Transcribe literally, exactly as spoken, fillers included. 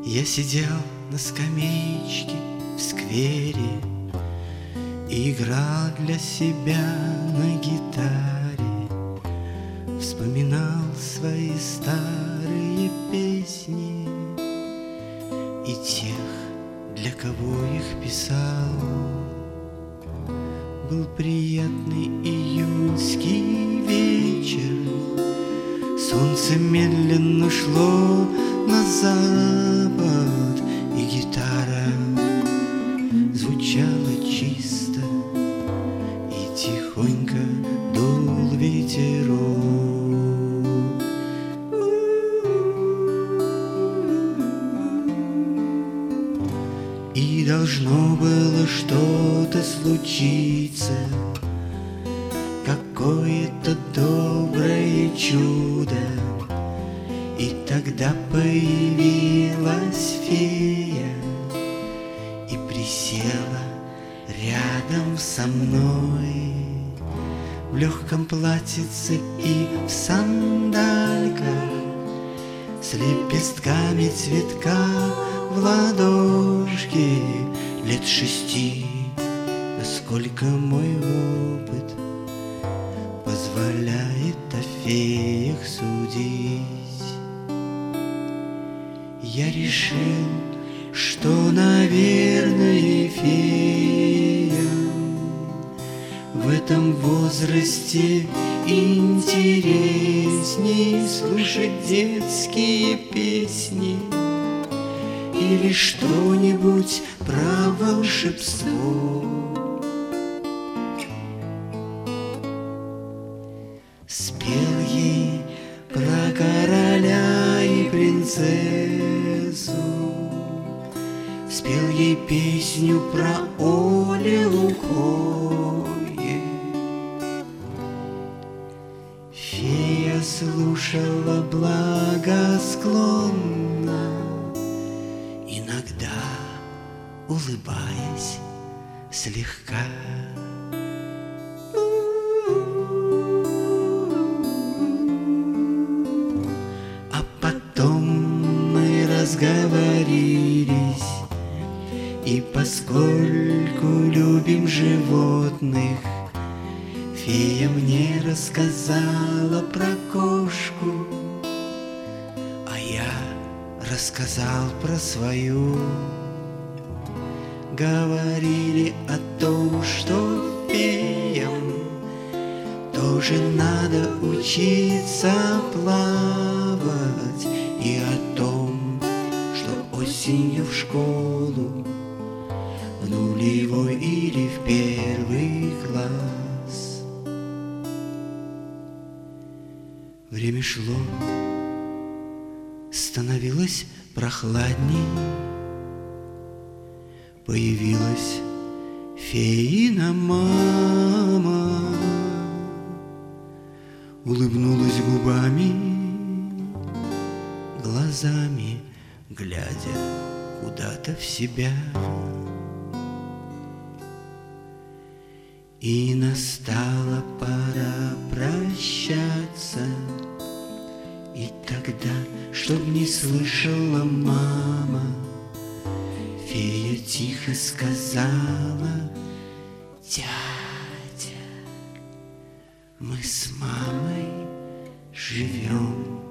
Я сидел на скамеечке в сквере и играл для себя на гитаре, вспоминал свои старые песни и тех, для кого их писал. Был приятный июньский вечер, солнце медленно шло на запад, и гитара звучала чисто, и тихонько дул ветерок. И должно было что-то случиться, какое-то доброе чудо. И тогда появилась фея и присела рядом со мной в легком платьице и в сандальках, с лепестками цветка в ладошке, лет шести, насколько мой опыт позволяет о феях судить. Я решил, что, наверное, феям в этом возрасте интересней слушать детские песни или что-нибудь про волшебство. Спел ей про короля и принцессу, спел ей песню про Оле Лукойе. Фея слушала благосклонно, иногда улыбаясь слегка. А потом мы разговорились, и поскольку любим животных, фея мне рассказала про кошку, а я рассказал про свою. Говорили о том, что феям тоже надо учиться плавать, и о том, что осенью в школу, в нулевой или в первый класс. Время шло, становилось прохладней, появилась феина мама, улыбнулась губами, глазами, глядя куда-то в себя. И настала пора прощаться, и тогда, чтоб не слышала мама, фея тихо сказала: дядя, мы с мамой живем